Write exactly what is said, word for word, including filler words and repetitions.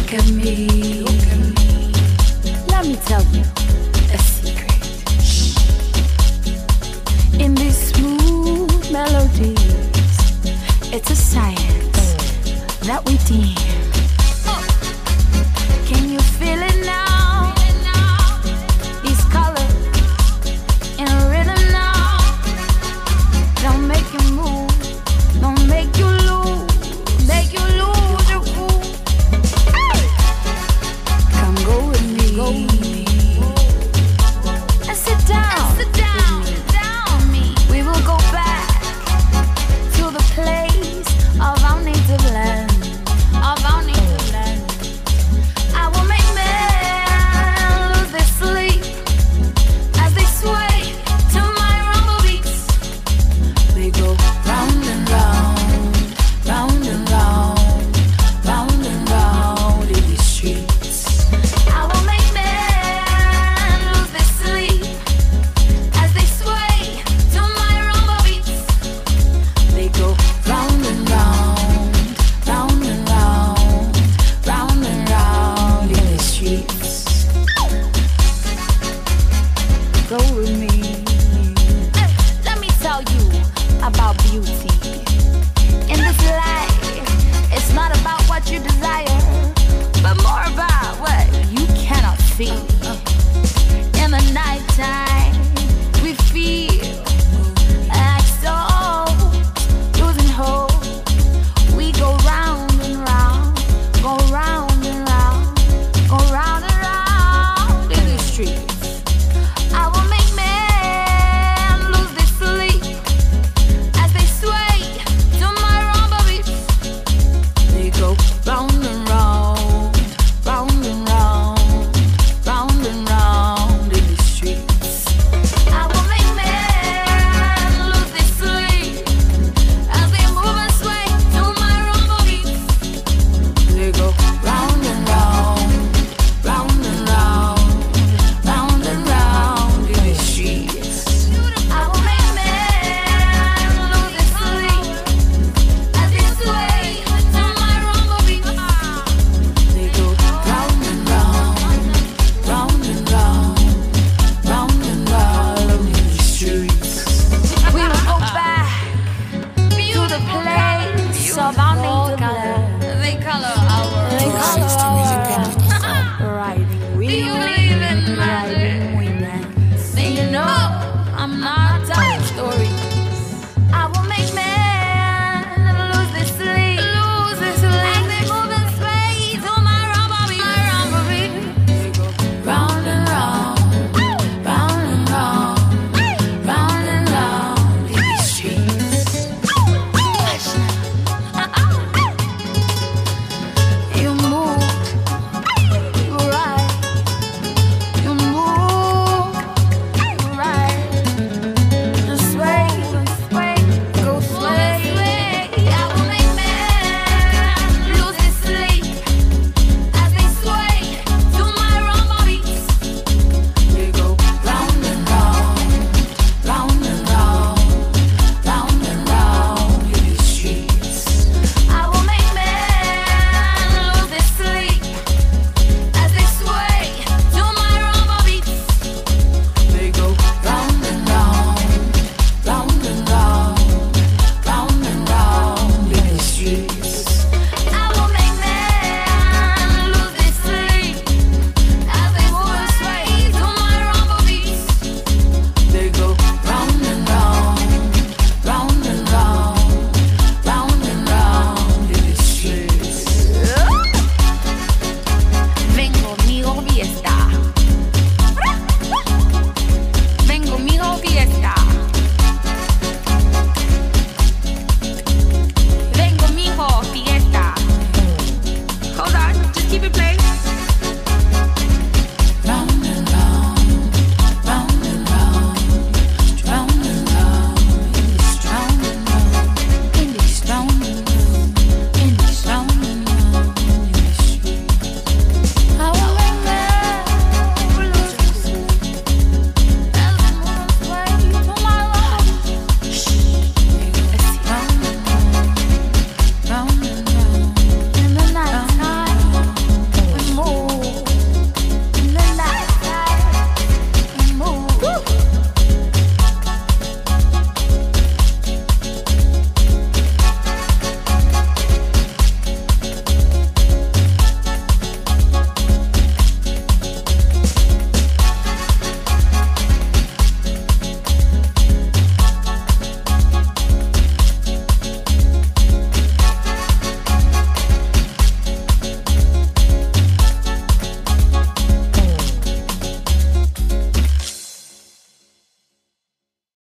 at me, look at me. Let me tell you a secret. Shh. In these smooth melodies, it's a science that we deem. Can you feel it now? These colors in a rhythm now. Don't make you move, don't make you lose, make you lose your cool. Come go with me, go with me. And sit down, and sit down, sit down with me. We will go back to the place of our native land, of our native land. I will make men lose their sleep as they sway to my rumble beats. They go round and round, round and round, round and round in these streets. I will make men lose their sleep as they sway to my rumble beats. They go round and round, round and round, round and round in the streets. Go with me. Hey, let me tell you about beauty. In this life, it's not about what you desire, but more about what you cannot see. In the nighttime, we feel like souls losing hope. We go round and round, go round and round, go round and round in the streets. I will make men lose their sleep as they sway to my rumble beats. They go round and round, round and round, round and round in the streets. I will make men lose their sleep as they move and sway to my rumble beats. They go round and round, round and round, round and round in the streets. I will make men lose their sleep as they sway to my rumble beats. They go round and round, round and round, round and round in the streets. We will go back to the place of our native land. They color our three sixty music dot com. writing. We will